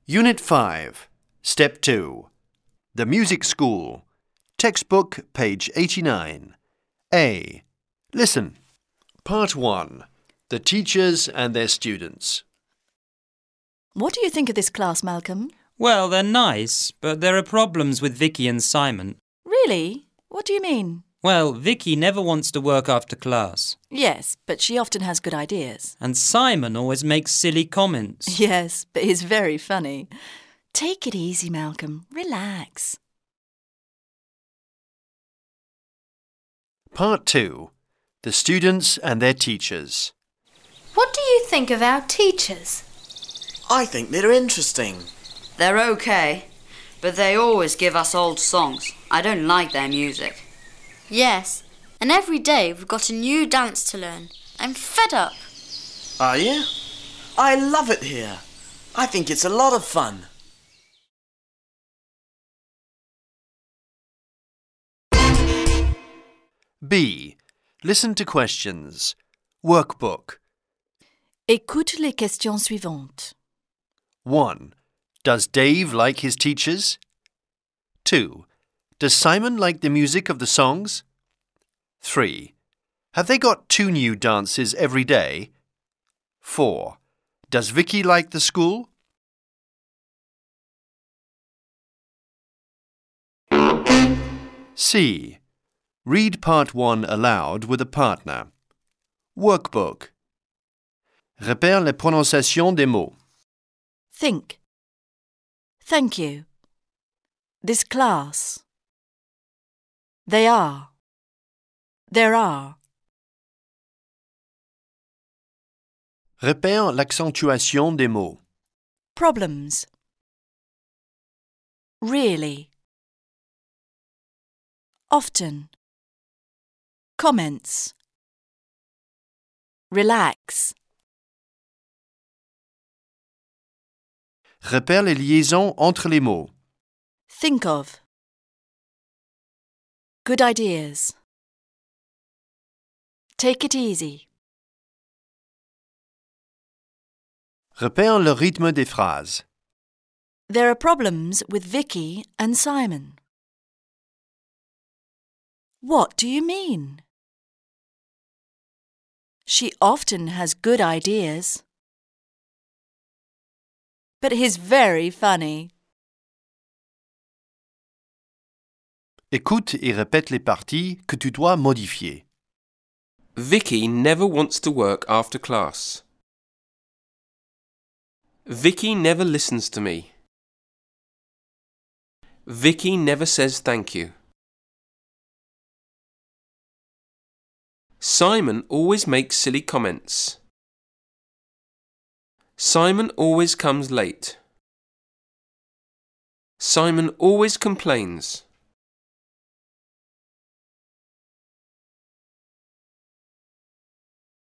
Unit 5, Step 2. The Music School. Textbook, page 89. A. Listen. Part 1. The teachers and their students. What do you think of this class, Malcolm? Well, they're nice, but there are problems with Vicky and Simon. Really? What do you mean? Well, Vicky never wants to work after class. Yes, but she often has good ideas. And Simon always makes silly comments. Yes, but he's very funny. Take it easy, Malcolm. Relax. Part 2. The students and their teachers. What do you think of our teachers? I think they're interesting. They're okay, but they always give us old songs. I don't like their music. Yes, and every day we've got a new dance to learn. I'm fed up. Are you? I love it here. I think it's a lot of fun. B. Listen to questions. Workbook. Écoute les questions suivantes. 1. Does Dave like his teachers? 2. Does Simon like the music of the songs? 3. Have they got 2 new dances every day? 4. Does Vicky like the school? C. Read part 1 aloud with a partner. Workbook. Répère les prononciations des mots. Think. Thank you. This class. They are. There are. Répère l'accentuation des mots. Problems. Really. Often. Comments. Relax. Répère les liaisons entre les mots. Think of. Good ideas. Take it easy. Répère le rythme des phrases. There are problems with Vicky and Simon. What do you mean? She often has good ideas. But he's very funny. Écoute et répète les parties que tu dois modifier. Vicky never wants to work after class. Vicky never listens to me. Vicky never says thank you. Simon always makes silly comments. Simon always comes late. Simon always complains.